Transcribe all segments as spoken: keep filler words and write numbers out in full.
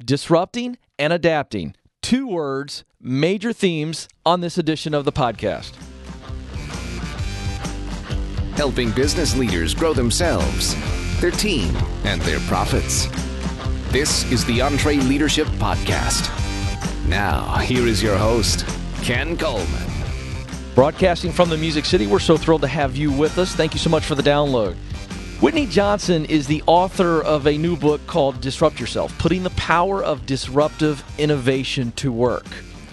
Disrupting and adapting. Two words, major themes on this edition of the podcast. Helping business leaders grow themselves, their team, and their profits. This is the EntreLeadership Podcast. Now, here is your host, Ken Coleman. Broadcasting from the Music City, we're so thrilled to have you with us. Thank you so much for the download. Whitney Johnson is the author of a new book called Disrupt Yourself, Putting the Power of Disruptive Innovation to Work.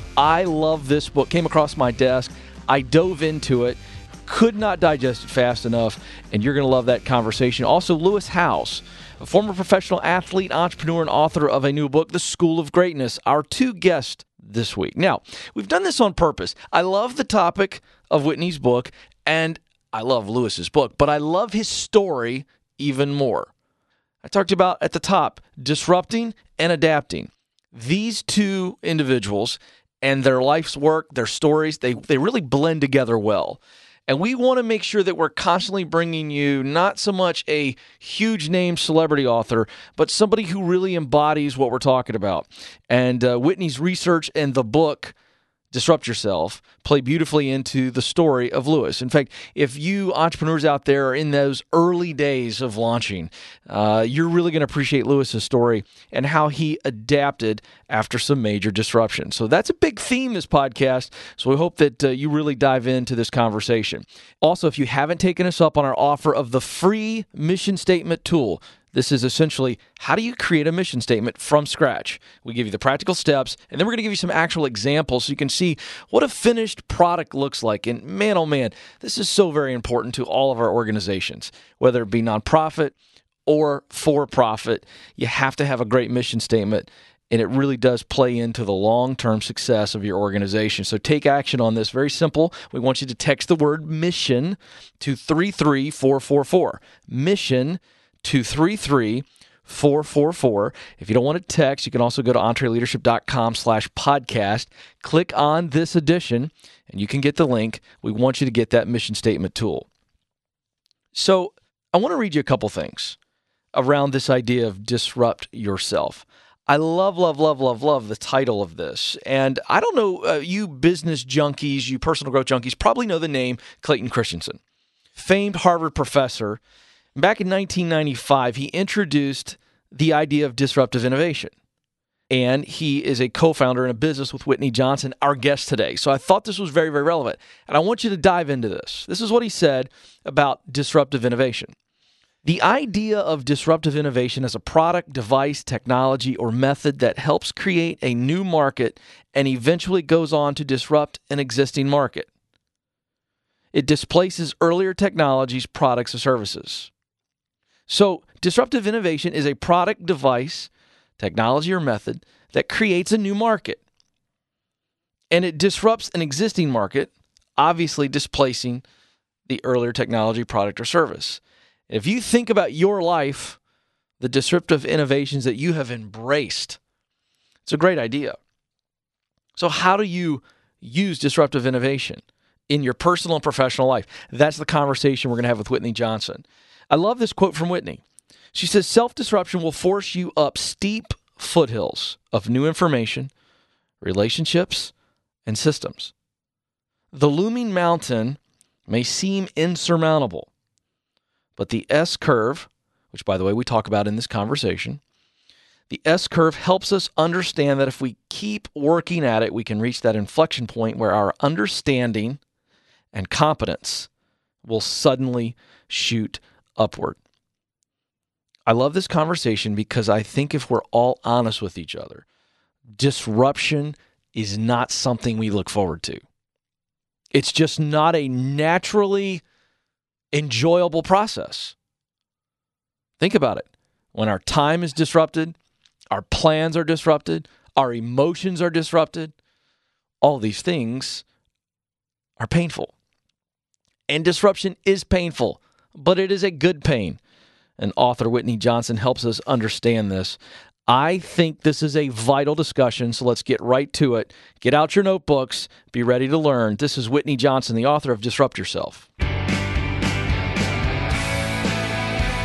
I love this book. Came across my desk. I dove into it. Could not digest it fast enough, and you're going to love that conversation. Also, Lewis Howes, a former professional athlete, entrepreneur, and author of a new book, The School of Greatness, our two guests this week. Now, we've done this on purpose. I love the topic of Whitney's book, and I love Lewis's book, but I love his story even more. I talked about at the top, disrupting and adapting. These two individuals and their life's work, their stories, they, they really blend together well. And we want to make sure that we're constantly bringing you not so much a huge name celebrity author, but somebody who really embodies what we're talking about. And uh, Whitney's research and the book, Disrupt Yourself, play beautifully into the story of Lewis. In fact, if you entrepreneurs out there are in those early days of launching, uh, you're really going to appreciate Lewis's story and how he adapted after some major disruption. So that's a big theme this podcast. So we hope that uh, you really dive into this conversation. Also, if you haven't taken us up on our offer of the free mission statement tool, this is essentially, how do you create a mission statement from scratch? We give you the practical steps, and then we're going to give you some actual examples so you can see what a finished product looks like. And man, oh man, this is so very important to all of our organizations, whether it be nonprofit or for-profit. You have to have a great mission statement, and it really does play into the long-term success of your organization. So take action on this. Very simple. We want you to text the word mission to three three four four four. Mission to three three four four four. If you don't want to text, you can also go to entreleadership.com slash podcast. Click on this edition, and you can get the link. We want you to get that mission statement tool. So I want to read you a couple things around this idea of disrupt yourself. I love, love, love, love, love the title of this. And I don't know, uh, you business junkies, you personal growth junkies, probably know the name Clayton Christensen, famed Harvard professor. Back in nineteen ninety-five, he introduced the idea of disruptive innovation, and he is a co-founder in a business with Whitney Johnson, our guest today. So I thought this was very, very relevant, and I want you to dive into this. This is what he said about disruptive innovation. The idea of disruptive innovation as a product, device, technology, or method that helps create a new market and eventually goes on to disrupt an existing market. It displaces earlier technologies, products, or services. So disruptive innovation is a product, device, technology, or method that creates a new market. And it disrupts an existing market, obviously displacing the earlier technology, product, or service. If you think about your life, the disruptive innovations that you have embraced, it's a great idea. So how do you use disruptive innovation in your personal and professional life? That's the conversation we're going to have with Whitney Johnson. I love this quote from Whitney. She says, self-disruption will force you up steep foothills of new information, relationships, and systems. The looming mountain may seem insurmountable, but the S-curve, which, by the way, we talk about in this conversation, the S-curve helps us understand that if we keep working at it, we can reach that inflection point where our understanding and competence will suddenly shoot upward. I love this conversation because I think if we're all honest with each other, disruption is not something we look forward to. It's just not a naturally enjoyable process. Think about it. When our time is disrupted, our plans are disrupted, our emotions are disrupted, all these things are painful. And disruption is painful, but it is a good pain. And author Whitney Johnson helps us understand this. I think this is a vital discussion, so let's get right to it. Get out your notebooks. Be ready to learn. This is Whitney Johnson, the author of Disrupt Yourself.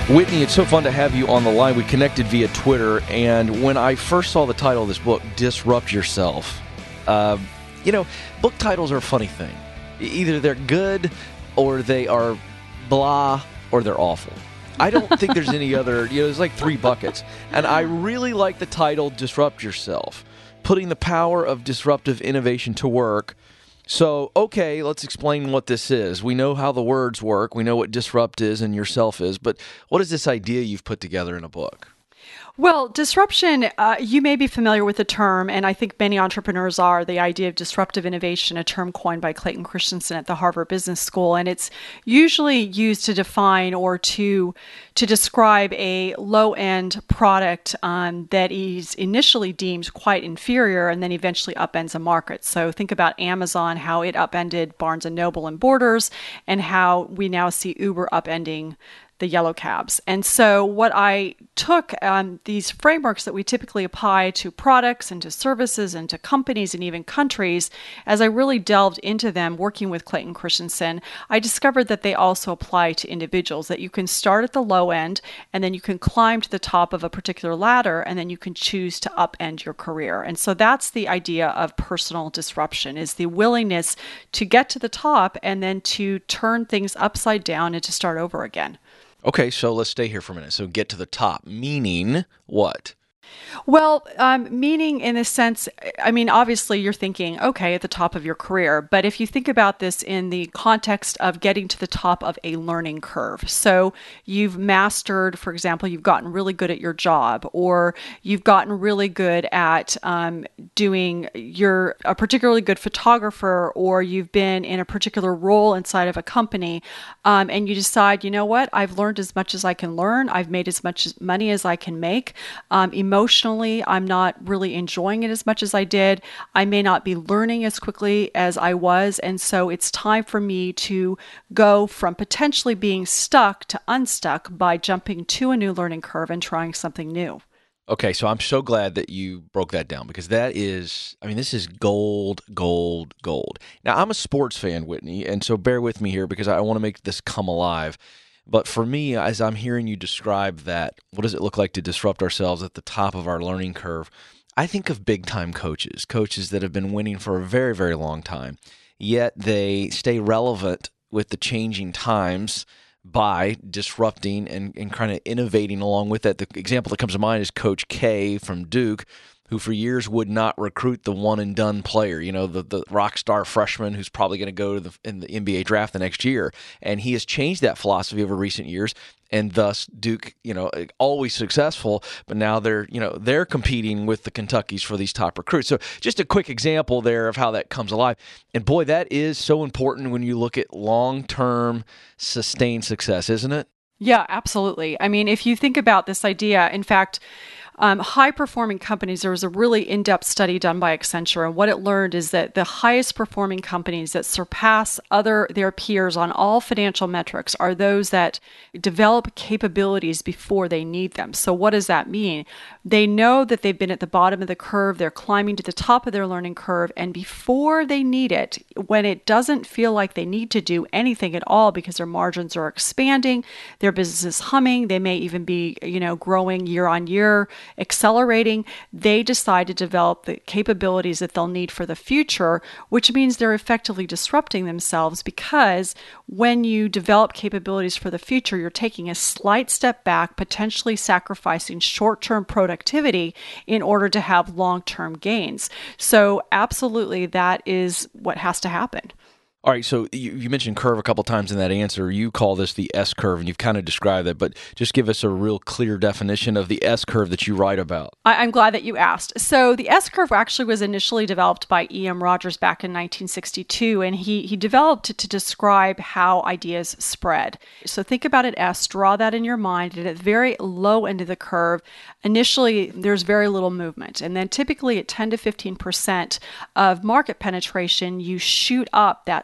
Whitney, it's so fun to have you on the line. We connected via Twitter, and when I first saw the title of this book, Disrupt Yourself, uh, you know, book titles are a funny thing. Either they're good, or they are blah, or they're awful. I don't think there's any other, you know, there's like three buckets. And I really like the title, Disrupt Yourself, putting the power of disruptive innovation to work. So, okay, let's explain what this is. We know how the words work. We know what disrupt is and yourself is. But what is this idea you've put together in a book? Well, disruption, uh, you may be familiar with the term, and I think many entrepreneurs are, the idea of disruptive innovation, a term coined by Clayton Christensen at the Harvard Business School. And it's usually used to define or to to describe a low-end product um, that is initially deemed quite inferior and then eventually upends a market. So think about Amazon, how it upended Barnes and Noble and Borders, and how we now see Uber upending the yellow cabs. And so what I took um, these frameworks that we typically apply to products and to services and to companies and even countries, as I really delved into them working with Clayton Christensen, I discovered that they also apply to individuals, that you can start at the low end and then you can climb to the top of a particular ladder and then you can choose to upend your career. And so that's the idea of personal disruption, is the willingness to get to the top and then to turn things upside down and to start over again. Okay, so let's stay here for a minute. So get to the top, meaning what? Well, um, meaning in the sense, I mean, obviously you're thinking, okay, at the top of your career. But if you think about this in the context of getting to the top of a learning curve, so you've mastered, for example, you've gotten really good at your job, or you've gotten really good at um, doing, you're a particularly good photographer, or you've been in a particular role inside of a company, um, and you decide, you know what, I've learned as much as I can learn, I've made as much money as I can make, um, emotionally, I'm not really enjoying it as much as I did. I may not be learning as quickly as I was. And so it's time for me to go from potentially being stuck to unstuck by jumping to a new learning curve and trying something new. Okay, so I'm so glad that you broke that down, because that is, I mean, this is gold, gold, gold. Now, I'm a sports fan, Whitney, and so bear with me here because I want to make this come alive. But for me, as I'm hearing you describe that, what does it look like to disrupt ourselves at the top of our learning curve? I think of big-time coaches, coaches that have been winning for a very, very long time, yet they stay relevant with the changing times by disrupting and, and kind of innovating along with that. The example that comes to mind is Coach K from Duke, who for years would not recruit the one-and-done player, you know, the, the rock star freshman who's probably going to go to the in the N B A draft the next year. And he has changed that philosophy over recent years, and thus Duke, you know, always successful, but now they're, you know, they're competing with the Kentuckys for these top recruits. So just a quick example there of how that comes alive. And boy, that is so important when you look at long-term sustained success, isn't it? Yeah, absolutely. I mean, if you think about this idea, in fact, Um, high-performing companies, there was a really in-depth study done by Accenture, and what it learned is that the highest-performing companies that surpass other their peers on all financial metrics are those that develop capabilities before they need them. So what does that mean? They know that they've been at the bottom of the curve, they're climbing to the top of their learning curve, and before they need it, when it doesn't feel like they need to do anything at all because their margins are expanding, their business is humming, they may even be, you know, growing year on year, accelerating, they decide to develop the capabilities that they'll need for the future, which means they're effectively disrupting themselves, because when you develop capabilities for the future, you're taking a slight step back, potentially sacrificing short-term productivity in order to have long-term gains. So absolutely, that is what has to happen. All right, so you, you mentioned curve a couple times in that answer. You call this the S curve, and you've kind of described it, but just give us a real clear definition of the S curve that you write about. I, I'm glad that you asked. So the S curve actually was initially developed by E M Rogers back in nineteen sixty-two, and he, he developed it to describe how ideas spread. So think about it S, draw that in your mind, and at the very low end of the curve, initially there's very little movement, and then typically at ten to fifteen percent of market penetration, you shoot up that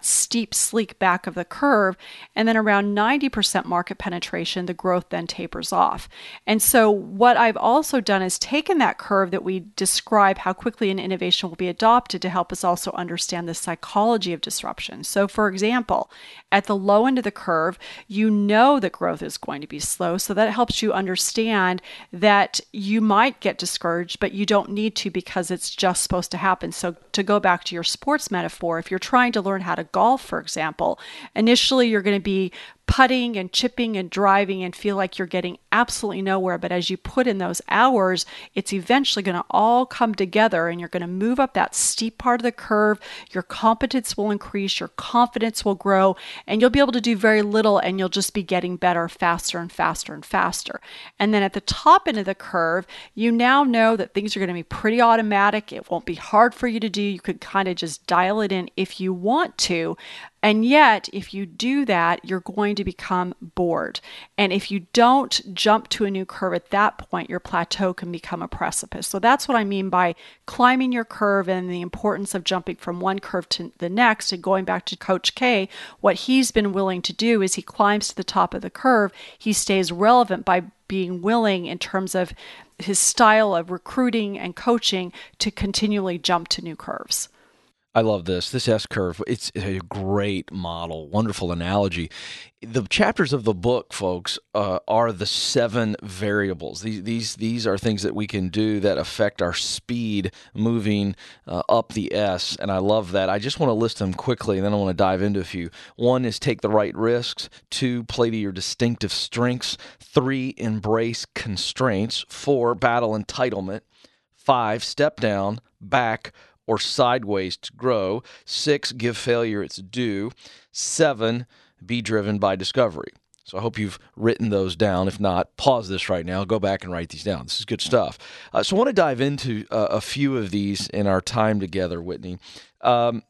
steep, sleek back of the curve. And then around ninety percent market penetration, the growth then tapers off. And so what I've also done is taken that curve that we describe how quickly an innovation will be adopted to help us also understand the psychology of disruption. So for example, at the low end of the curve, you know that growth is going to be slow. So that helps you understand that you might get discouraged, but you don't need to because it's just supposed to happen. So to go back to your sports metaphor, if you're trying to learn how to golf, for example, initially you're going to be putting and chipping and driving and feel like you're getting absolutely nowhere. But as you put in those hours, it's eventually going to all come together and you're going to move up that steep part of the curve. Your competence will increase, your confidence will grow, and you'll be able to do very little and you'll just be getting better faster and faster and faster. And then at the top end of the curve, you now know that things are going to be pretty automatic. It won't be hard for you to do. You could kind of just dial it in if you want to. And yet, if you do that, you're going to become bored. And if you don't jump to a new curve at that point, your plateau can become a precipice. So that's what I mean by climbing your curve and the importance of jumping from one curve to the next. And going back to Coach K, what he's been willing to do is he climbs to the top of the curve. He stays relevant by being willing in terms of his style of recruiting and coaching to continually jump to new curves. I love this. This S-curve, it's a great model, wonderful analogy. The chapters of the book, folks, uh, are the seven variables. These, these, these are things that we can do that affect our speed moving uh, up the S, and I love that. I just want to list them quickly, and then I want to dive into a few. One is take the right risks. Two, play to your distinctive strengths. Three, embrace constraints. Four, battle entitlement. Five, step down, back, or sideways to grow. Six, give failure its due. Seven, be driven by discovery. So I hope you've written those down. If not, pause this right now. Go back and write these down. This is good stuff. Uh, so I want to dive into uh, a few of these in our time together, Whitney. Um,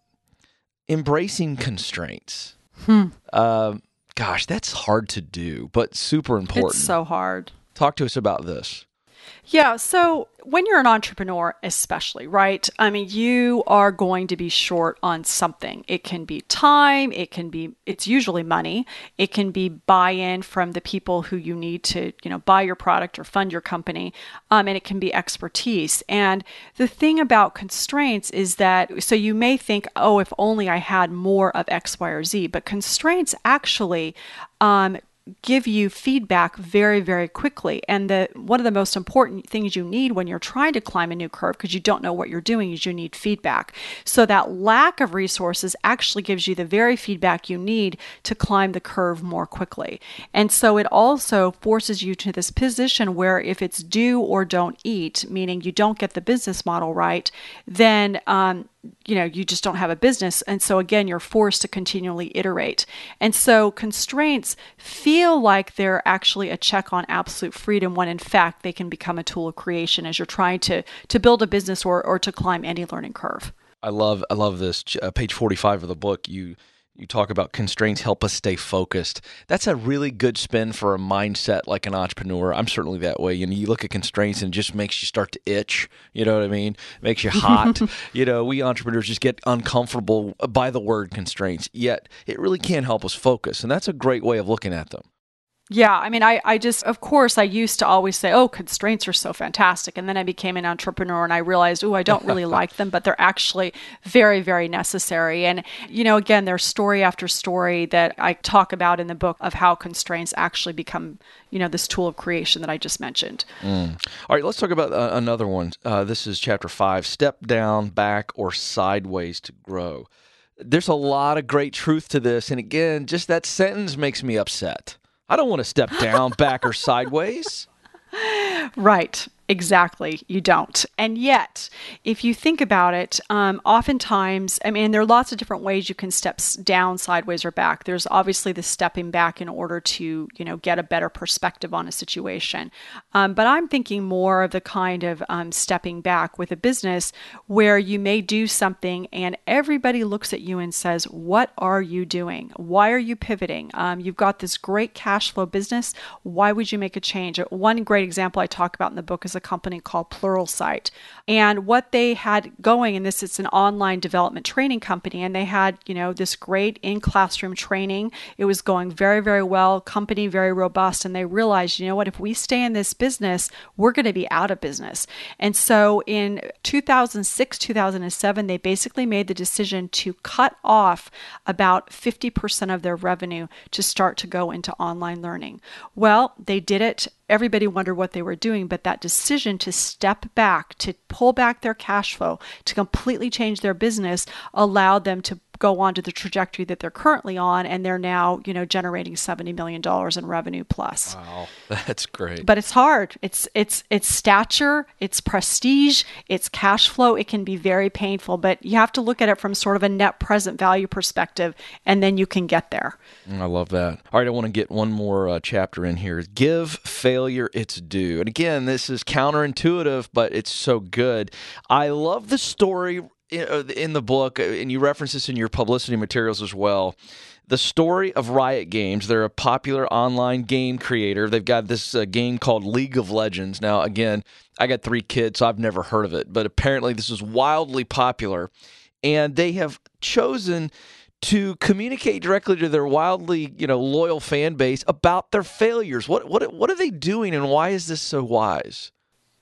embracing constraints. Hmm. Uh, gosh, that's hard to do, but super important. It's so hard. Talk to us about this. Yeah. So when you're an entrepreneur, especially, right? I mean, you are going to be short on something. It can be time. It can be, it's usually money. It can be buy-in from the people who you need to, you know, buy your product or fund your company. Um, and it can be expertise. And the thing about constraints is that, so you may think, oh, if only I had more of X, Y, or Z, but constraints actually, um, give you feedback very, very quickly. And the one of the most important things you need when you're trying to climb a new curve, because you don't know what you're doing, is you need feedback. So that lack of resources actually gives you the very feedback you need to climb the curve more quickly. And so it also forces you to this position where if it's do or don't eat, meaning you don't get the business model right, then um, you know, you just don't have a business. And so again, you're forced to continually iterate. And so constraints feel like they're actually a check on absolute freedom when in fact they can become a tool of creation as you're trying to to build a business or or to climb any learning curve. I love I love this. Uh, page forty-five of the book, you you talk about constraints help us stay focused. That's a really good spin for a mindset like an entrepreneur. I'm certainly that way. You know, you look at constraints and it just makes you start to itch. You know what I mean? It makes you hot. You know, we entrepreneurs just get uncomfortable by the word constraints, yet it really can help us focus. And that's a great way of looking at them. Yeah, I mean, I, I just, of course, I used to always say, oh, constraints are so fantastic. And then I became an entrepreneur and I realized, oh, I don't really like them, but they're actually very, very necessary. And, you know, again, there's story after story that I talk about in the book of how constraints actually become, you know, this tool of creation that I just mentioned. Mm. All right, let's talk about uh, another one. Uh, this is chapter five, step down, back, or sideways to grow. There's a lot of great truth to this. And again, just that sentence makes me upset. I don't want to step down, back, or sideways. Right. Exactly. You don't. And yet, if you think about it, um, oftentimes, I mean, there are lots of different ways you can step down, sideways, or back. There's obviously the stepping back in order to, you know, get a better perspective on a situation. Um, but I'm thinking more of the kind of um, stepping back with a business where you may do something and everybody looks at you and says, what are you doing? Why are you pivoting? Um, you've got this great cash flow business. Why would you make a change? One great example I talk about in the book is a company called Pluralsight. disrupt. And what they had going, and this is an online development training company, and they had, you know, this great in-classroom training. It was going very, very well, company very robust, and they realized, you know what, if we stay in this business, we're going to be out of business. And so in two thousand six, two thousand seven, they basically made the decision to cut off about fifty percent of their revenue to start to go into online learning. Well, they did it. Everybody wondered what they were doing, but that decision to step back, to pull back their cash flow, to completely change their business allowed them to go on to the trajectory that they're currently on, and they're now, you know, generating seventy million dollars in revenue plus. Wow, that's great. But it's hard. It's it's it's stature, it's prestige, it's cash flow. It can be very painful, but you have to look at it from sort of a net present value perspective, and then you can get there. I love that. All right, I want to get one more uh, chapter in here. Give failure its due. And again, this is counterintuitive, but it's so good. I love the story in the book, and you reference this in your publicity materials as well, the story of Riot Games. They're a popular online game creator. They've got this uh, game called League of Legends. Now, again, I got three kids, so I've never heard of it, but apparently this is wildly popular, and they have chosen to communicate directly to their wildly, you know, loyal fan base about their failures. What what what are they doing, and why is this so wise?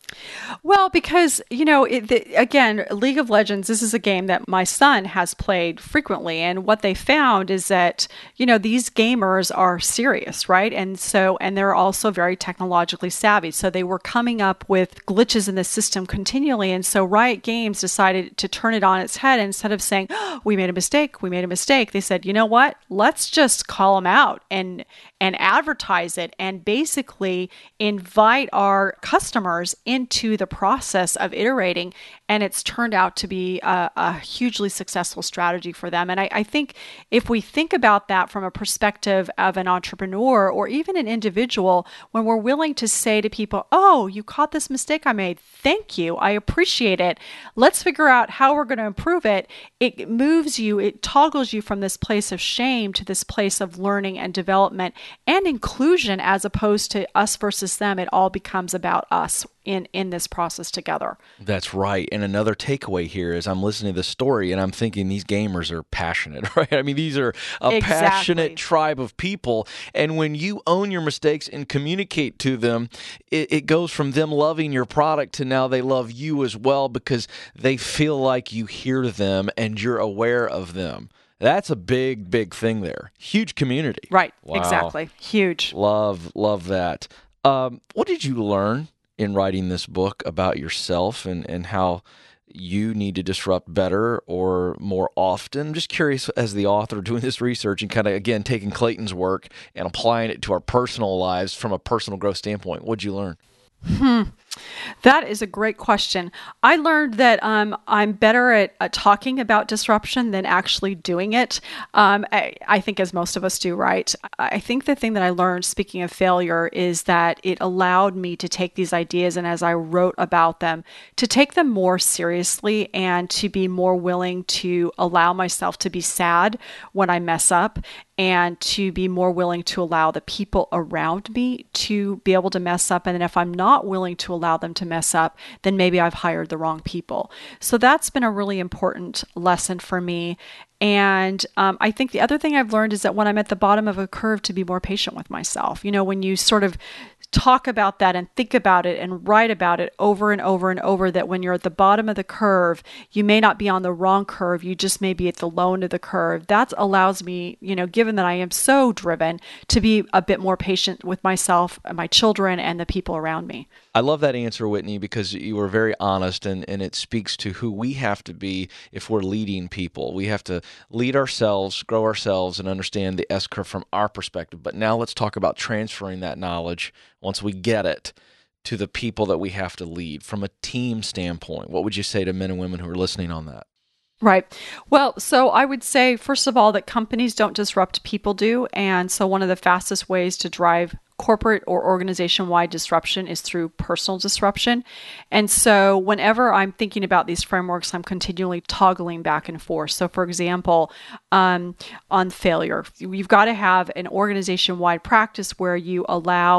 Well, because, you know, it, the, again, League of Legends, this is a game that my son has played frequently. And what they found is that, you know, these gamers are serious, right? And so, and they're also very technologically savvy. So they were coming up with glitches in the system continually. And so Riot Games decided to turn it on its head. Instead of saying, oh, we made a mistake, we made a mistake, they said, you know what, let's just call them out and and advertise it and basically invite our customers into the process of iterating. And it's turned out to be a, a hugely successful strategy for them. And I, I think if we think about that from a perspective of an entrepreneur or even an individual, when we're willing to say to people, oh, you caught this mistake I made. Thank you. I appreciate it. Let's figure out how we're going to improve it. It moves you, it toggles you from this place of shame to this place of learning and development and inclusion, as opposed to us versus them. It all becomes about us in, in this process together. That's right. And another takeaway here is I'm listening to this story and I'm thinking these gamers are passionate, right? I mean, these are a Exactly. passionate tribe of people. And when you own your mistakes and communicate to them, it, it goes from them loving your product to now they love you as well, because they feel like you hear them and you're aware of them. That's a big, big thing there. Huge community. Right. Wow. Exactly. Huge. Love, love that. Um, what did you learn in writing this book about yourself and, and how you need to disrupt better or more often? I'm just curious, as the author doing this research and kind of, again, taking Clayton's work and applying it to our personal lives from a personal growth standpoint, what'd you learn? Hmm. That is a great question. I learned that um, I'm better at, at talking about disruption than actually doing it. Um, I, I think as most of us do, right? I think the thing that I learned, speaking of failure, is that it allowed me to take these ideas and as I wrote about them, to take them more seriously and to be more willing to allow myself to be sad when I mess up, and to be more willing to allow the people around me to be able to mess up. And then if I'm not willing to allow them to mess up, then maybe I've hired the wrong people. So that's been a really important lesson for me. And um, I think the other thing I've learned is that when I'm at the bottom of a curve, to be more patient with myself. You know, when you sort of talk about that and think about it and write about it over and over and over, that when you're at the bottom of the curve, you may not be on the wrong curve, you just may be at the low end of the curve. That allows me, you know, given that I am so driven, to be a bit more patient with myself, my children, and the people around me. I love that answer, Whitney, because you were very honest, and, and it speaks to who we have to be if we're leading people. We have to lead ourselves, grow ourselves, and understand the S-curve from our perspective. But now let's talk about transferring that knowledge, once we get it, to the people that we have to lead from a team standpoint. What would you say to men and women who are listening on that? Right. Well, so I would say, first of all, that companies don't disrupt, people do. And so one of the fastest ways to drive corporate or organization-wide disruption is through personal disruption. And so whenever I'm thinking about these frameworks, I'm continually toggling back and forth. So for example, um, on failure, you've got to have an organization-wide practice where you allow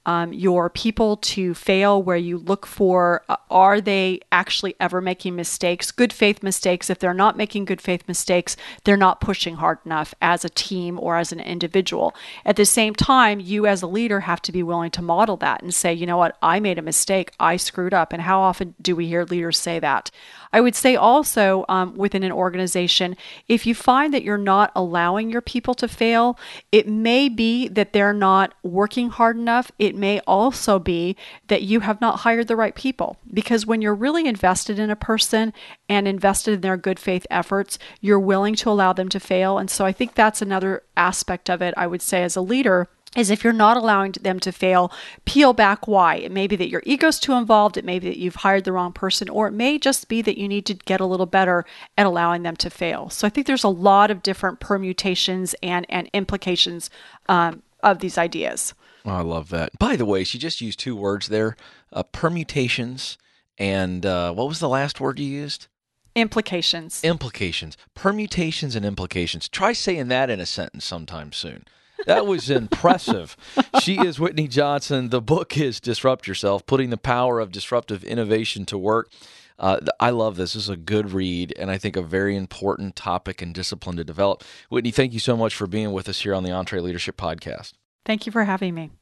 um, your people to fail, where you look for, uh, are they actually ever making mistakes, good faith mistakes? If they're not making good faith mistakes, they're not pushing hard enough as a team or as an individual. At the same time, you as a leader have to be willing to model that and say, you know what, I made a mistake, I screwed up. And how often do we hear leaders say that? I would say also um, within an organization, if you find that you're not allowing your people to fail, it may be that they're not working hard enough. It may also be that you have not hired the right people. Because when you're really invested in a person and invested in their good faith efforts, you're willing to allow them to fail. And so I think that's another aspect of it, I would say, as a leader, is if you're not allowing them to fail, peel back why. It may be that your ego's too involved, it may be that you've hired the wrong person, or it may just be that you need to get a little better at allowing them to fail. So I think there's a lot of different permutations and, and implications um, of these ideas. Oh, I love that. By the way, she just used two words there, uh, permutations and uh, what was the last word you used? Implications. Implications. Permutations and implications. Try saying that in a sentence sometime soon. That was impressive. She is Whitney Johnson. The book is Disrupt Yourself, Putting the Power of Disruptive Innovation to Work. Uh, I love this. This is a good read, and I think a very important topic and discipline to develop. Whitney, thank you so much for being with us here on the EntreLeadership Podcast. Thank you for having me.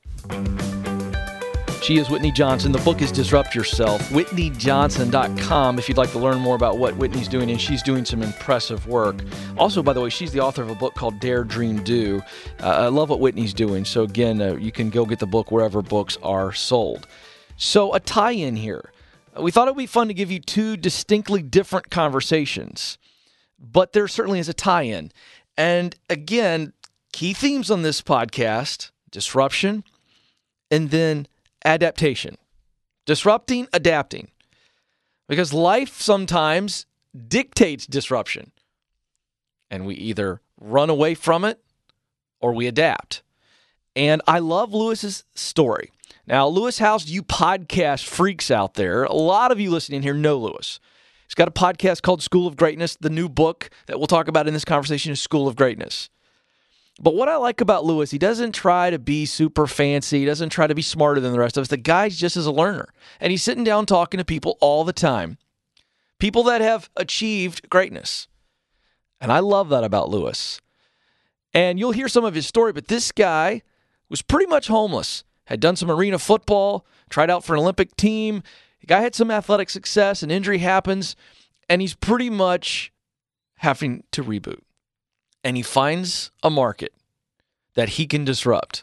She is Whitney Johnson. The book is Disrupt Yourself, whitney johnson dot com if you'd like to learn more about what Whitney's doing, and she's doing some impressive work. Also, by the way, she's the author of a book called Dare, Dream, Do. Uh, I love what Whitney's doing. So again, uh, you can go get the book wherever books are sold. So a tie-in here. We thought it would be fun to give you two distinctly different conversations, but there certainly is a tie-in. And again, key themes on this podcast, disruption, and then adaptation. Disrupting, adapting. Because life sometimes dictates disruption. And we either run away from it or we adapt. And I love Lewis's story. Now, Lewis Howes, you podcast freaks out there, a lot of you listening here know Lewis. He's got a podcast called School of Greatness. The new book that we'll talk about in this conversation is School of Greatness. But what I like about Lewis, he doesn't try to be super fancy. He doesn't try to be smarter than the rest of us. The guy's just as a learner. And he's sitting down talking to people all the time. People that have achieved greatness. And I love that about Lewis. And you'll hear some of his story, but this guy was pretty much homeless. Had done some arena football, tried out for an Olympic team. The guy had some athletic success, an injury happens, and he's pretty much having to reboot. And he finds a market that he can disrupt.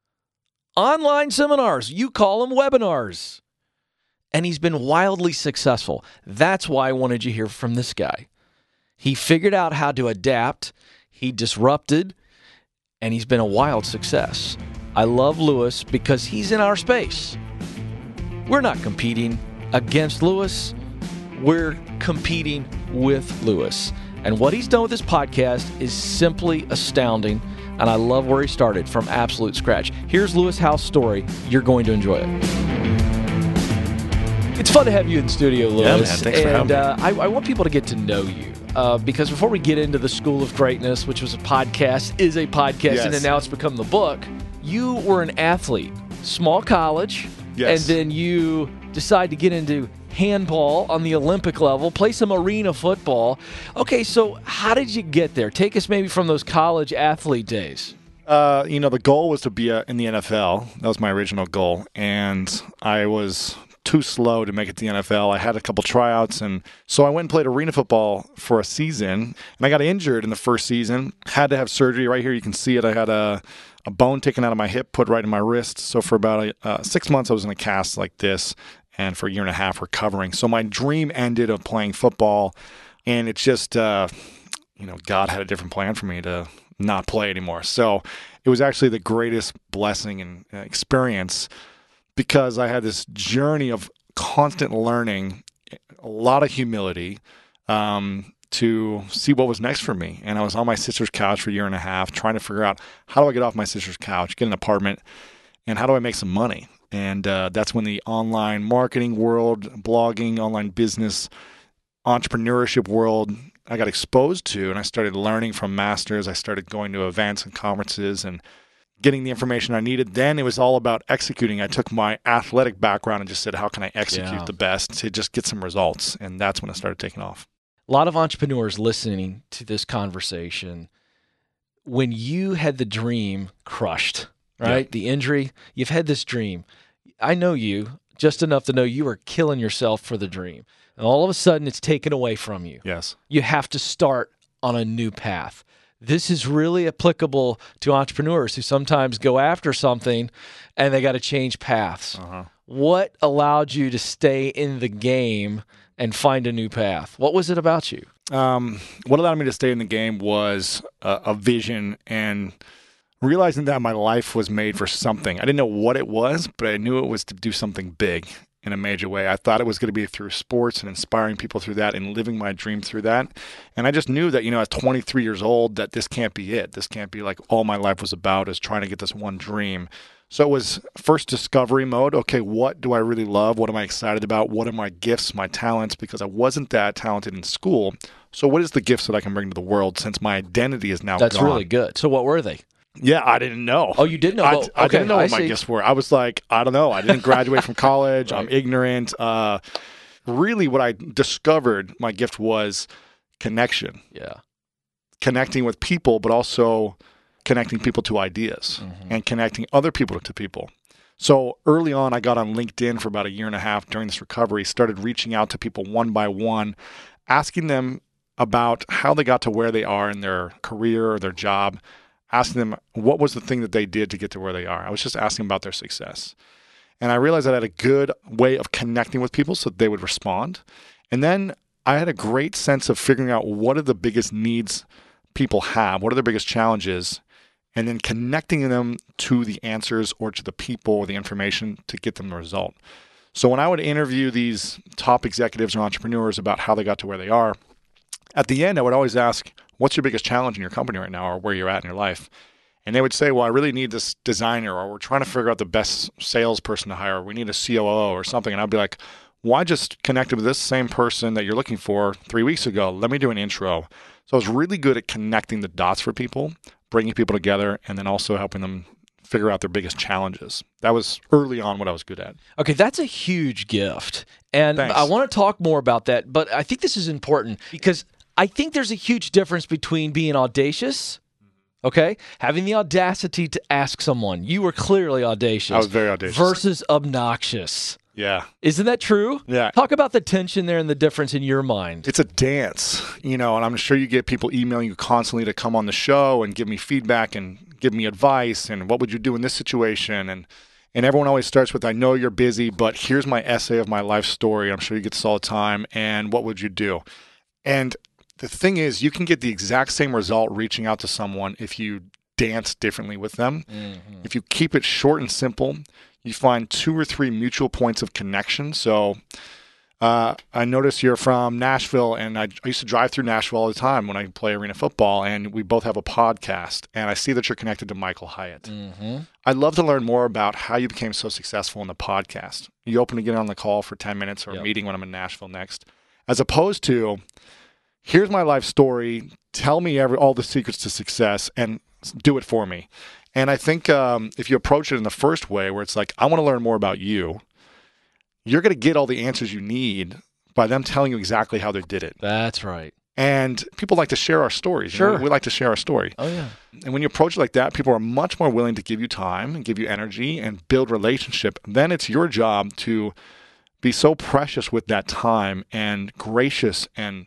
Online seminars, you call them webinars. And he's been wildly successful. That's why I wanted you to hear from this guy. He figured out how to adapt, he disrupted, and he's been a wild success. I love Lewis because he's in our space. We're not competing against Lewis. We're competing with Lewis. And what he's done with this podcast is simply astounding, and I love where he started from absolute scratch. Here's Lewis Howes' story. You're going to enjoy it. It's fun to have you in the studio, Lewis. Yeah, man. Thanks and, for having uh, me. I, I want people to get to know you, uh, because before we get into the School of Greatness, which was a podcast, is a podcast, Yes. and then now it's become the book, you were an athlete, small college, Yes. and then you decide to get into handball on the Olympic level, play some arena football. Okay, so how did you get there? Take us maybe from those college athlete days. Uh, you know, the goal was to be uh, in the N F L. That was my original goal. And I was too slow to make it to the N F L. I had a couple tryouts. And so I went and played arena football for a season. And I got injured in the first season. Had to have surgery. Right here, you can see it. I had a, a bone taken out of my hip, put right in my wrist. So for about uh, six months, I was in a cast like this. And for a year and a half recovering. So my dream ended of playing football, and it's just, uh, you know, God had a different plan for me to not play anymore. So it was actually the greatest blessing and experience because I had this journey of constant learning, a lot of humility, um, to see what was next for me. And I was on my sister's couch for a year and a half trying to figure out how do I get off my sister's couch, get an apartment, and how do I make some money? And uh, that's when the online marketing world, blogging, online business, entrepreneurship world, I got exposed to, and I started learning from masters. I started going to events and conferences, and getting the information I needed. Then it was all about executing. I took my athletic background and just said, how can I execute Yeah. the best to just get some results? And that's when it started taking off. A lot of entrepreneurs listening to this conversation, when you had the dream crushed, right? Yeah. The injury, you've had this dream. I know you just enough to know you are killing yourself for the dream. And all of a sudden it's taken away from you. Yes. You have to start on a new path. This is really applicable to entrepreneurs who sometimes go after something and they got to change paths. Uh-huh. What allowed you to stay in the game and find a new path? What was it about you? Um, what allowed me to stay in the game was a, a vision and realizing that my life was made for something. I didn't know what it was, but I knew it was to do something big in a major way. I thought it was going to be through sports and inspiring people through that and living my dream through that. And I just knew that, you know, at twenty-three years old, that this can't be it. This can't be like all my life was about, is trying to get this one dream. So it was first discovery mode. Okay, what do I really love? What am I excited about? What are my gifts, my talents? Because I wasn't that talented in school. So what is the gifts that I can bring to the world since my identity is now That's gone? really good. So what were they? Yeah, I didn't know. Oh, you didn't know? I, Oh, I okay, didn't know I what my see. gifts were. I was like, I don't know. I didn't graduate from college. I'm Right. ignorant. Uh, really, what I discovered my gift was connection, Yeah. connecting with people, but also connecting people to ideas Mm-hmm. and connecting other people to people. So early on, I got on LinkedIn for about a year and a half during this recovery, started reaching out to people one by one, asking them about how they got to where they are in their career or their job, asking them what was the thing that they did to get to where they are. I was just asking about their success. And I realized I had a good way of connecting with people so that they would respond. And then I had a great sense of figuring out what are the biggest needs people have, what are their biggest challenges, and then connecting them to the answers or to the people or the information to get them the result. So when I would interview these top executives or entrepreneurs about how they got to where they are, at the end, I would always ask, what's your biggest challenge in your company right now or where you're at in your life? And they would say, well, I really need this designer, or we're trying to figure out the best salesperson to hire, or we need a C O O or something. And I'd be like, why just connect with this same person that you're looking for three weeks ago? Let me do an intro. So I was really good at connecting the dots for people, bringing people together, and then also helping them figure out their biggest challenges. That was early on what I was good at. Okay, that's a huge gift. And Thanks. I want to talk more about that, but I think this is important because I think there's a huge difference between being audacious, okay, having the audacity to ask someone. You were clearly audacious. I was very audacious. Versus obnoxious. Yeah. Isn't that true? Yeah. Talk about the tension there and the difference in your mind. It's a dance, you know, and I'm sure you get people emailing you constantly to come on the show and give me feedback and give me advice and what would you do in this situation? And and everyone always starts with, I know you're busy, but here's my essay of my life story. I'm sure you get this all the time. And what would you do? And the thing is, you can get the exact same result reaching out to someone if you dance differently with them. Mm-hmm. If you keep it short and simple, you find two or three mutual points of connection. So uh, I noticed you're from Nashville, and I, I used to drive through Nashville all the time when I play arena football, and we both have a podcast, and I see that you're connected to Michael Hyatt. Mm-hmm. I'd love to learn more about how you became so successful in the podcast. You open to get on the call for ten minutes or Yep. a meeting when I'm in Nashville next, as opposed to, here's my life story, tell me every all the secrets to success, and do it for me. And I think um, if you approach it in the first way, where it's like, I want to learn more about you, you're going to get all the answers you need by them telling you exactly how they did it. That's right. And people like to share our stories. you know? Sure. We like to share our story. Oh, yeah. And when you approach it like that, people are much more willing to give you time and give you energy and build relationship. Then it's your job to be so precious with that time and gracious and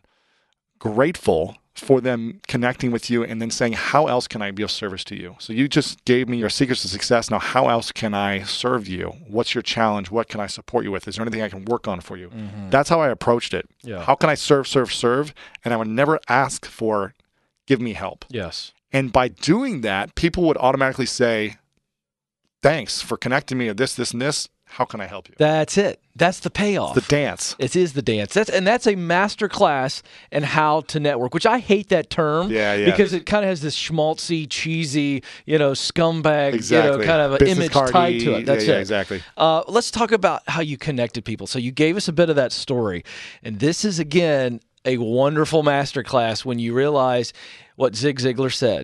grateful for them connecting with you and then saying, how else can I be of service to you? So you just gave me your secrets to success. Now, how else can I serve you? What's your challenge? What can I support you with? Is there anything I can work on for you? Mm-hmm. That's how I approached it. Yeah. How can I serve, serve, serve? And I would never ask for, give me help. Yes. And by doing that, people would automatically say, thanks for connecting me to this, this, and this. How can I help you? That's it. That's the payoff. The dance. It is the dance. That's and that's a master class in how to network, which I hate that term. Yeah, yeah. Because it kind of has this schmaltzy, cheesy, you know, scumbag, Exactly. you know, kind of an Business image card-y. tied to it. That's yeah, yeah, it. exactly. Uh, let's talk about how you connected people. So you gave us a bit of that story, and this is again a wonderful master class when you realize what Zig Ziglar said: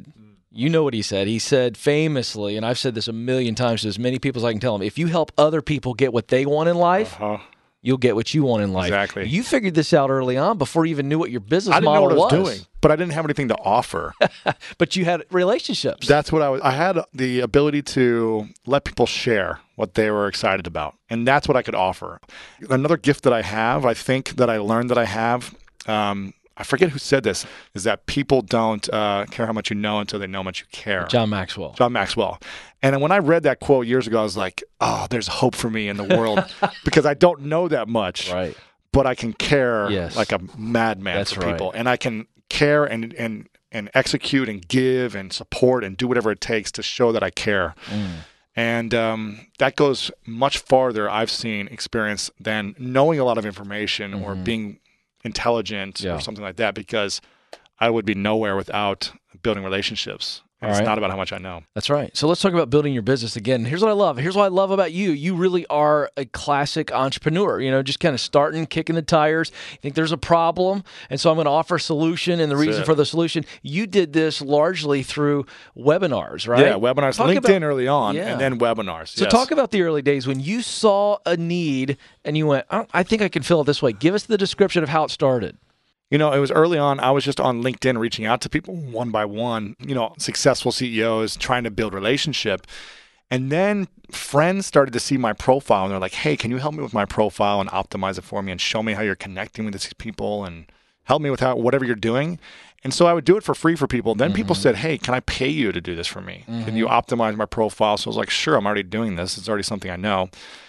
You know what he said. He said famously, and I've said this a million times to as many people as I can tell them, if you help other people get what they want in life, Uh-huh. you'll get what you want in life. Exactly. You figured this out early on before you even knew what your business I didn't model know what I was, was doing, but I didn't have anything to offer. But you had relationships. That's what I was. I had the ability to let people share what they were excited about, and that's what I could offer. Another gift that I have, I think that I learned that I have, um, I forget who said this, is that people don't uh, care how much you know until they know how much you care. John Maxwell. John Maxwell. And when I read that quote years ago, I was like, oh, there's hope for me in the world because I don't know that much, Right. but I can care Yes. like a madman That's for right. people. And I can care and, and, and execute and give and support and do whatever it takes to show that I care. Mm. And um, that goes much farther, I've seen, experience, than knowing a lot of information or being intelligent Yeah. or something like that, because I would be nowhere without building relationships. And All it's right. not about how much I know. That's right. So let's talk about building your business again. Here's what I love. Here's what I love about you. You really are a classic entrepreneur, you know, just kind of starting, kicking the tires. You think there's a problem, and so I'm going to offer a solution, and the That's reason it. for the solution. You did this largely through webinars, right? Yeah, webinars, Talk LinkedIn about- early on, Yeah. and then webinars. So yes. talk about the early days when you saw a need and you went, I, I think I can fill it this way. Give us the description of how it started. You know, it was early on. I was just on LinkedIn reaching out to people one by one, you know, successful C E Os trying to build relationship. And then friends started to see my profile and they're like, hey, can you help me with my profile and optimize it for me and show me how you're connecting with these people and help me with how, whatever you're doing. And so I would do it for free for people. Then people said, hey, can I pay you to do this for me? Can you optimize my profile? So I was like, sure, I'm already doing this. It's already something I know.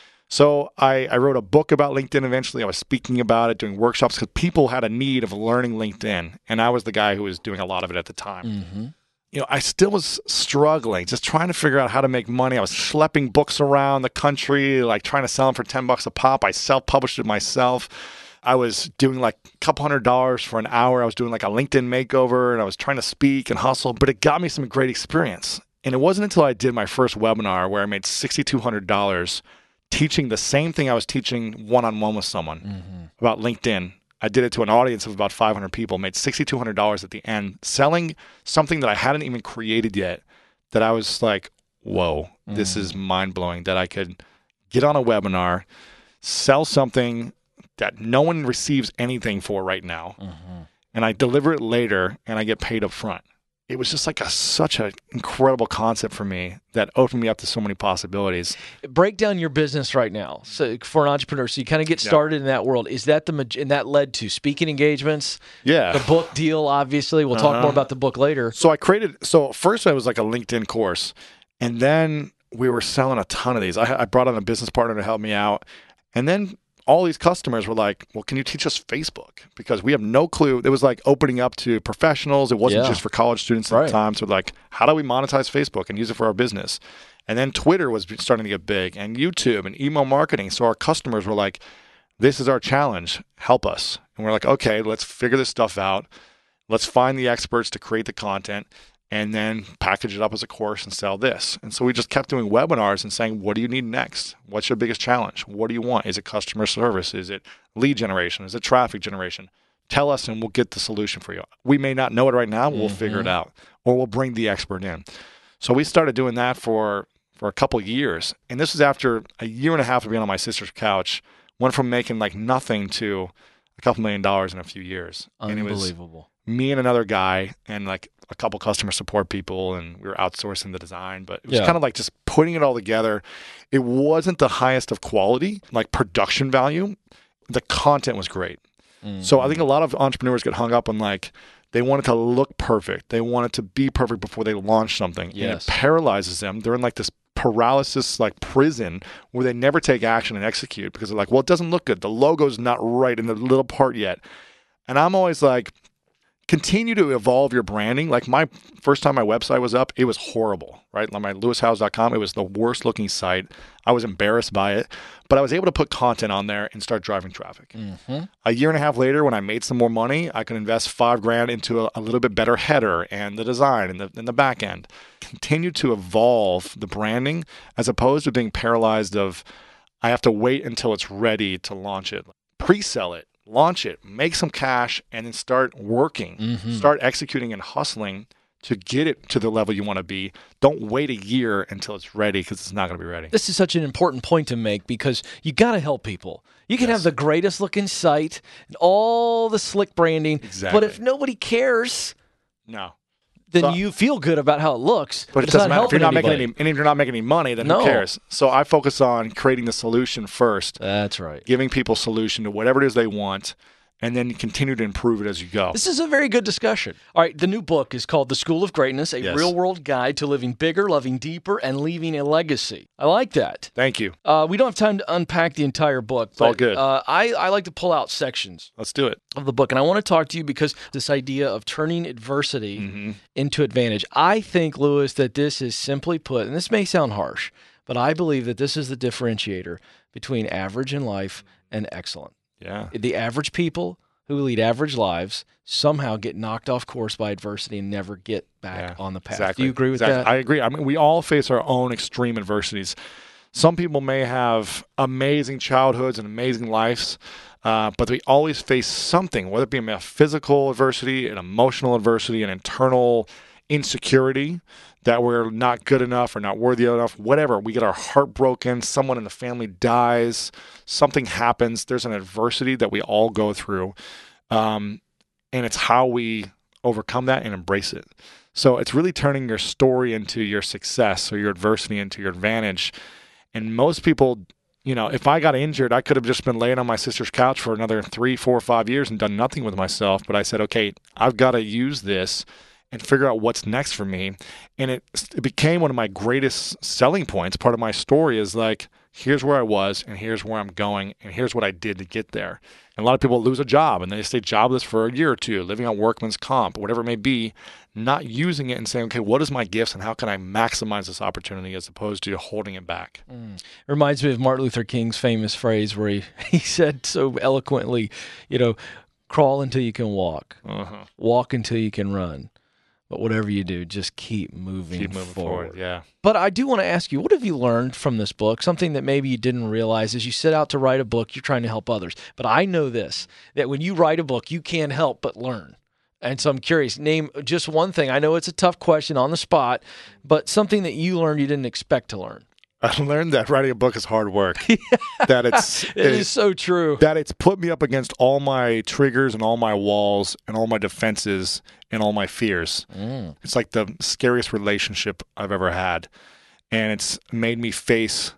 So I, I wrote a book about LinkedIn eventually. I was speaking about it, doing workshops because people had a need of learning LinkedIn. And I was the guy who was doing a lot of it at the time. Mm-hmm. You know, I still was struggling, just trying to figure out how to make money. I was schlepping books around the country, like trying to sell them for ten bucks a pop. I self-published it myself. I was doing like a couple hundred dollars for an hour. I was doing like a LinkedIn makeover and I was trying to speak and hustle, but it got me some great experience. And it wasn't until I did my first webinar where I made six thousand two hundred dollars teaching the same thing I was teaching one-on-one with someone Mm-hmm. about LinkedIn. I did it to an audience of about five hundred people, made six thousand two hundred dollars at the end, selling something that I hadn't even created yet, that I was like, whoa, this is mind-blowing, that I could get on a webinar, sell something that no one receives anything for right now, Mm-hmm. and I deliver it later and I get paid up front. It was just like a, such an incredible concept for me that opened me up to so many possibilities. Break down your business right now. So for an entrepreneur, so you kind of get Yeah. started in that world. Is that the maj- and that led to speaking engagements, Yeah. the book deal? Obviously, we'll talk Uh-huh. more about the book later. So I created, so first it was like a LinkedIn course, and then we were selling a ton of these. I, I brought on a business partner to help me out, and then all these customers were like, well, can you teach us Facebook? Because we have no clue. It was like opening up to professionals. It wasn't Yeah. just for college students at Right. the time. So like, how do we monetize Facebook and use it for our business? And then Twitter was starting to get big, and YouTube and email marketing. So our customers were like, this is our challenge. Help us. And we're like, okay, let's figure this stuff out. Let's find the experts to create the content and then package it up as a course and sell this. And so we just kept doing webinars and saying, what do you need next? What's your biggest challenge? What do you want? Is it customer service? Is it lead generation? Is it traffic generation? Tell us and we'll get the solution for you. We may not know it right now, but we'll figure it out, or we'll bring the expert in. So we started doing that for, for a couple of years. And this was after a year and a half of being on my sister's couch, went from making like nothing to a couple million dollars in a few years. And it was Unbelievable. me and another guy and like a couple customer support people, and we were outsourcing the design, but it was Yeah. kind of like just putting it all together. It wasn't the highest of quality, like production value. The content was great. So I think a lot of entrepreneurs get hung up on like, they want it to look perfect. They want it to be perfect before they launch something. Yes. And it paralyzes them. They're in like this paralysis, like prison, where they never take action and execute because they're like, well, it doesn't look good. The logo's not right in the little part yet. And I'm always like, continue to evolve your branding. Like my first time my website was up, it was horrible, right? Like my lewis howes dot com, it was the worst looking site. I was embarrassed by it, but I was able to put content on there and start driving traffic. Mm-hmm. A year and a half later, when I made some more money, I could invest five grand into a, a little bit better header and the design and the, and the back end. Continue to evolve the branding as opposed to being paralyzed of, I have to wait until it's ready to launch it. Pre-sell it, launch it, make some cash, and then start working, Mhm. start executing and hustling to get it to the level you want to be. Don't wait a year until it's ready, because it's not going to be ready. This is such an important point to make, because you got to help people. You can Yes. have the greatest looking site and all the slick branding, Exactly. but if nobody cares, No. then So- you feel good about how it looks. But it it's doesn't not matter. If you're helping not making anybody. any, and if you're not making any money, then No. who cares? So I focus on creating the solution first, That's right. giving people solution to whatever it is they want, and then you continue to improve it as you go. This is a very good discussion. All right, the new book is called The School of Greatness, a Yes. real-world guide to living bigger, loving deeper, and leaving a legacy. I like that. Thank you. Uh, we don't have time to unpack the entire book. It's all good. Uh, I, I like to pull out sections Let's do it. of the book, and I want to talk to you because this idea of turning adversity Mm-hmm. into advantage. I think, Lewis, that this is simply put, and this may sound harsh, but I believe that this is the differentiator between average in life and excellent. Yeah. The average people who lead average lives somehow get knocked off course by adversity and never get back Yeah, on the path. Exactly. Do you agree with exactly. that? I agree. I mean, we all face our own extreme adversities. Some people may have amazing childhoods and amazing lives, uh, but we always face something, whether it be a physical adversity, an emotional adversity, an internal insecurity that we're not good enough or not worthy enough, whatever. We get our heart broken, someone in the family dies, something happens. There's an adversity that we all go through. Um, and it's how we overcome that and embrace it. So it's really turning your story into your success or your adversity into your advantage. And most people, you know, if I got injured, I could have just been laying on my sister's couch for another three, four, five years and done nothing with myself. But I said, okay, I've got to use this and figure out what's next for me. And it, it became one of my greatest selling points. Part of my story is like, here's where I was and here's where I'm going and here's what I did to get there. And a lot of people lose a job and they stay jobless for a year or two, living on workman's comp, whatever it may be, not using it and saying, okay, what is my gifts and how can I maximize this opportunity as opposed to holding it back? Mm. Reminds me of Martin Luther King's famous phrase where he, he said so eloquently, you know, crawl until you can walk, Uh-huh. walk until you can run. But whatever you do, just keep moving, Keep moving forward. forward. Yeah. But I do want to ask you, what have you learned from this book? Something that maybe you didn't realize as you set out to write a book, you're trying to help others. But I know this, that when you write a book, you can't help but learn. And so I'm curious, name just one thing. I know it's a tough question on the spot, but something that you learned you didn't expect to learn. I learned that writing a book is hard work. That it's It is so true. that it's put me up against all my triggers and all my walls and all my defenses and all my fears. Mm. It's like the scariest relationship I've ever had. And it's made me face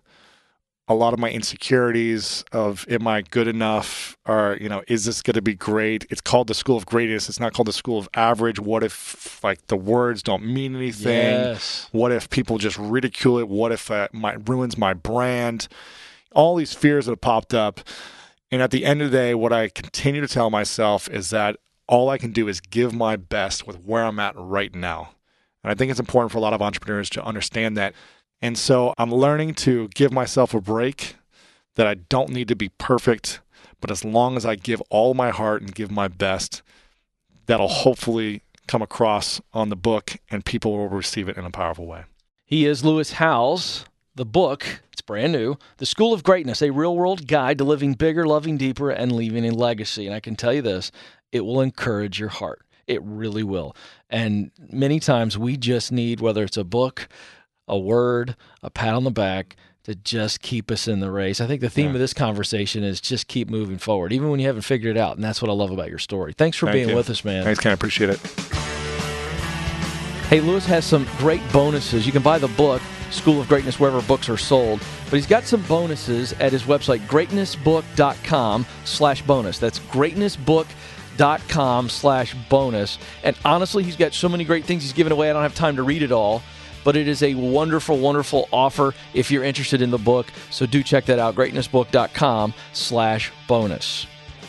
a lot of my insecurities of, am I good enough? Or, you know, is this going to be great? It's called the School of Greatness. It's not called the School of Average. What if, like, the words don't mean anything? Yes. What if people just ridicule it? What if uh, my ruins my brand? All these fears that have popped up. And at the end of the day, what I continue to tell myself is that all I can do is give my best with where I'm at right now. And I think it's important for a lot of entrepreneurs to understand that. And so I'm learning to give myself a break, that I don't need to be perfect, but as long as I give all my heart and give my best, that'll hopefully come across on the book and people will receive it in a powerful way. He is Lewis Howes. The book, it's brand new, The School of Greatness, a real-world guide to living bigger, loving deeper, and leaving a legacy. And I can tell you this, it will encourage your heart. It really will. And many times we just need, whether it's a book, a word, a pat on the back, to just keep us in the race. I think the theme Yeah. of this conversation is just keep moving forward, even when you haven't figured it out. And that's what I love about your story. Thanks for Thank being you. with us, man. Thanks, Ken. I appreciate it. Hey, Lewis has some great bonuses. You can buy the book, School of Greatness, wherever books are sold. But he's got some bonuses at his website, greatnessbook.com slash bonus. That's greatnessbook.com slash bonus. And honestly, he's got so many great things he's giving away, I don't have time to read it all. But it is a wonderful, wonderful offer if you're interested in the book. So do check that out, greatnessbook.com slash bonus.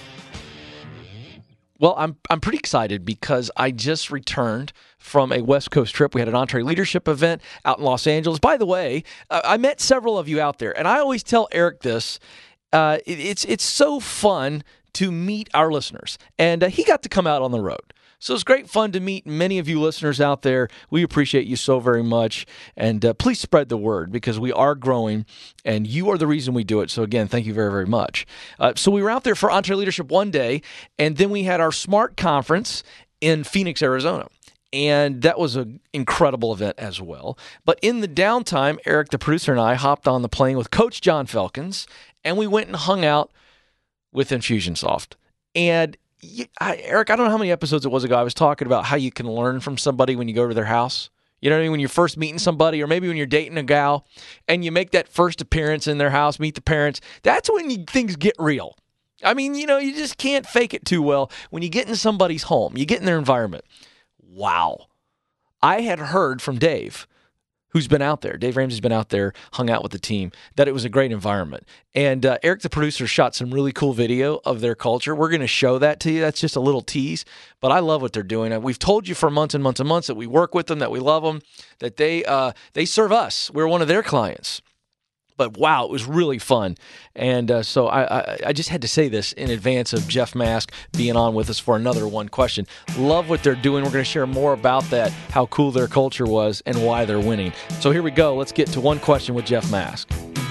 Well, I'm I'm pretty excited because I just returned from a West Coast trip. We had an EntreLeadership event out in Los Angeles. By the way, uh, I met several of you out there, and I always tell Eric this. Uh, it, it's it's so fun to meet our listeners, and uh, he got to come out on the road. So it's great fun to meet many of you listeners out there. We appreciate you so very much. And uh, please spread the word because we are growing and you are the reason we do it. So again, thank you very, very much. Uh, so we were out there for EntreLeadership one day, and then we had our SMART conference in Phoenix, Arizona. And that was an incredible event as well. But in the downtime, Eric, the producer, and I hopped on the plane with Coach John Felkins, and we went and hung out with Infusionsoft. And I, Eric, I don't know how many episodes it was ago, I was talking about how you can learn from somebody when you go to their house. You know what I mean? When you're first meeting somebody, or maybe when you're dating a gal, and you make that first appearance in their house, meet the parents, that's when you, things get real. I mean, you know, you just can't fake it too well. When you get in somebody's home, you get in their environment. Wow. I had heard from Dave, who's been out there, Dave Ramsey's been out there, hung out with the team, that it was a great environment. And uh, Eric, the producer, shot some really cool video of their culture. We're going to show that to you. That's just a little tease, but I love what they're doing. And we've told you for months and months and months that we work with them, that we love them, that they uh, they serve us. We're one of their clients. But wow, it was really fun. And uh, so I, I, I just had to say this in advance of Jeff Mask being on with us for another One Question. Love what they're doing. We're going to share more about that, how cool their culture was, and why they're winning. So here we go. Let's get to One Question with Jeff Mask.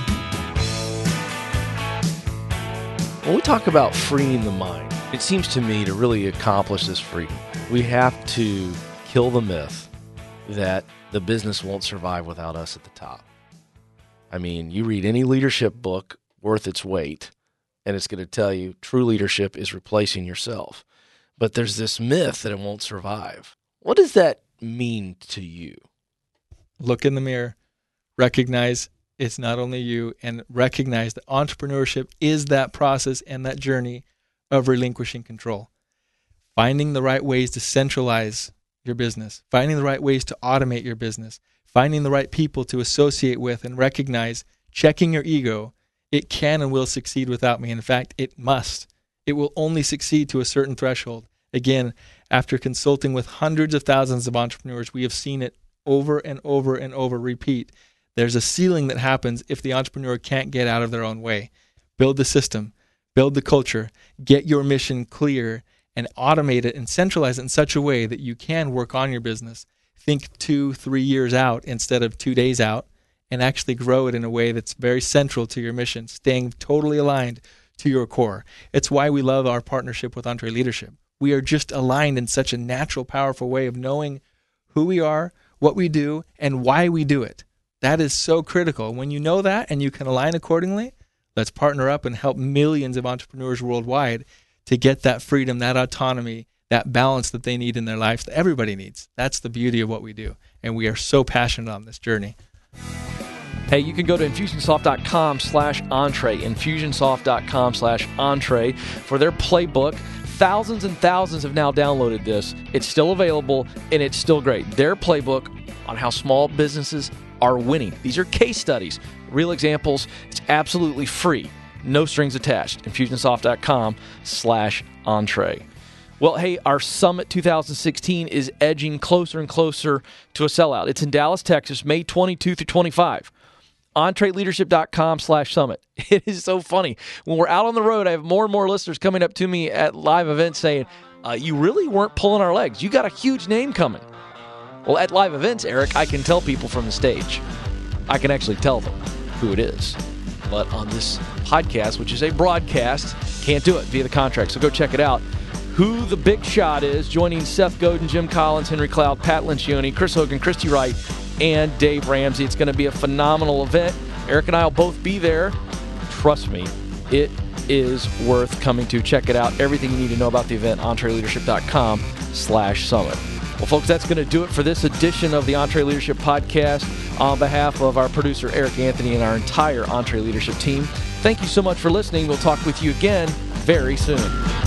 When we talk about freeing the mind, it seems to me to really accomplish this freedom, we have to kill the myth that the business won't survive without us at the top. I mean, you read any leadership book worth its weight, and it's going to tell you true leadership is replacing yourself. But there's this myth that it won't survive. What does that mean to you? Look in the mirror, recognize it's not only you, and recognize that entrepreneurship is that process and that journey of relinquishing control. Finding the right ways to centralize your business, finding the right ways to automate your business, finding the right people to associate with, and recognize, checking your ego, it can and will succeed without me. In fact, it must. It will only succeed to a certain threshold. Again, after consulting with hundreds of thousands of entrepreneurs, we have seen it over and over and over repeat. There's a ceiling that happens if the entrepreneur can't get out of their own way. Build the system, build the culture, get your mission clear, and automate it and centralize it in such a way that you can work on your business. Think two, three years out instead of two days out, and actually grow it in a way that's very central to your mission, staying totally aligned to your core. It's why we love our partnership with EntreLeadership. We are just aligned in such a natural, powerful way of knowing who we are, what we do, and why we do it. That is so critical. When you know that and you can align accordingly, let's partner up and help millions of entrepreneurs worldwide to get that freedom, that autonomy, that balance that they need in their lives, that everybody needs. That's the beauty of what we do. And we are so passionate on this journey. Hey, you can go to Infusionsoft.com slash entree, Infusionsoft.com slash entree for their playbook. Thousands and thousands have now downloaded this. It's still available, and it's still great. Their playbook on how small businesses are winning. These are case studies, real examples. It's absolutely free. No strings attached. Infusionsoft.com slash entree. Well, hey, our Summit twenty sixteen is edging closer and closer to a sellout. It's in Dallas, Texas, May twenty-second through twenty-fifth. EntreLeadership.com slash summit. It is so funny. When we're out on the road, I have more and more listeners coming up to me at live events saying, uh, you really weren't pulling our legs. You got a huge name coming. Well, at live events, Eric, I can tell people from the stage. I can actually tell them who it is. But on this podcast, which is a broadcast, can't do it via the contract. So go check it out. Who the big shot is, joining Seth Godin, Jim Collins, Henry Cloud, Pat Lencioni, Chris Hogan, Christy Wright, and Dave Ramsey. It's going to be a phenomenal event. Eric and I will both be there. Trust me, it is worth coming to. Check it out. Everything you need to know about the event, EntreLeadership.com slash summit. Well, folks, that's going to do it for this edition of the EntreLeadership Podcast. On behalf of our producer, Eric Anthony, and our entire EntreLeadership team, thank you so much for listening. We'll talk with you again very soon.